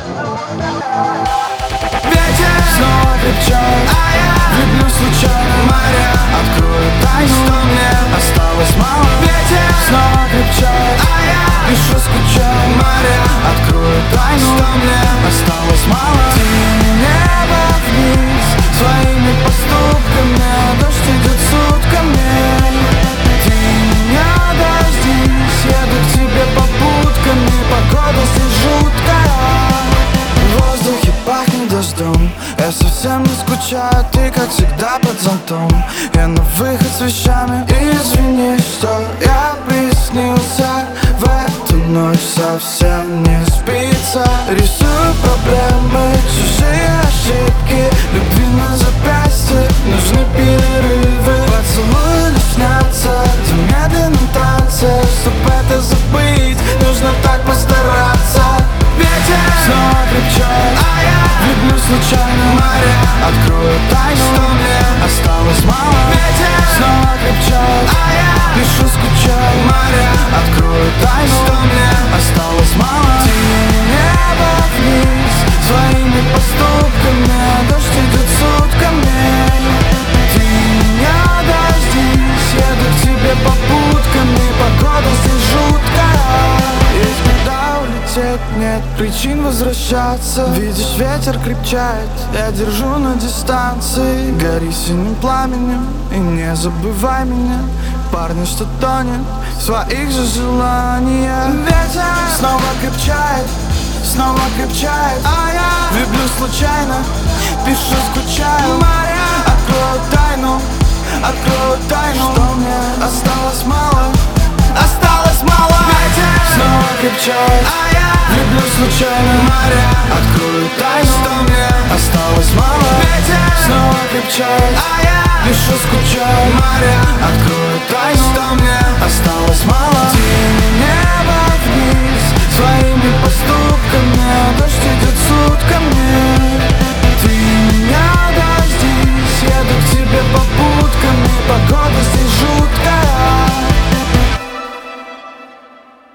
Ветер снова крепчает, а я люблю случайно моря. Открою тайну, что мне осталось мало. Ветер снова крепчает, а я пишу, скучаю моря. Открою тайну, что мне осталось мало. Ты небо вниз своими поступками, а дождь идет сутками. Ты меня дождись, еду к тебе попутками. Погода здесь жуткая, в воздухе пахнет дождем. Я совсем не скучаю, ты как всегда под зонтом. Я на выход с вещами, извини, что я приснился. В эту ночь совсем не спится. Рисую проблемы, чужие ошибки. Любви на запястье, нужны перерывы. Поцелуи лишь снятся в медленном танце. Чтоб это забыть, нужно так постараться. Ветер снова крепчает, а я люблю случайно моря. Открою тайну, что мне осталось мало. Ветер снова крепчает, а я пишу, скучаю моря. Открою тайну, что мне осталось мало. Ты небо вниз своими поступками, а дождь идет сутками. Ты меня дождись, еду к тебе попутками. Погода здесь жуткая, есть куда улететь, нет причин возвращаться. Видишь, ветер крепчает, я держу на дистанции. Гори синим пламенем и не забывай меня. Парни, что тонет в своих же желаниях. Ветер снова крепчает, а я люблю случайно, пишу, скучаю моря. Открою тайну, что мне осталось мало. Ветер снова крепчает, а я люблю случайно моря. Открою тайну, что мне осталось мало. Ветер снова крепчает, а я пишу, скучаю моря. Открою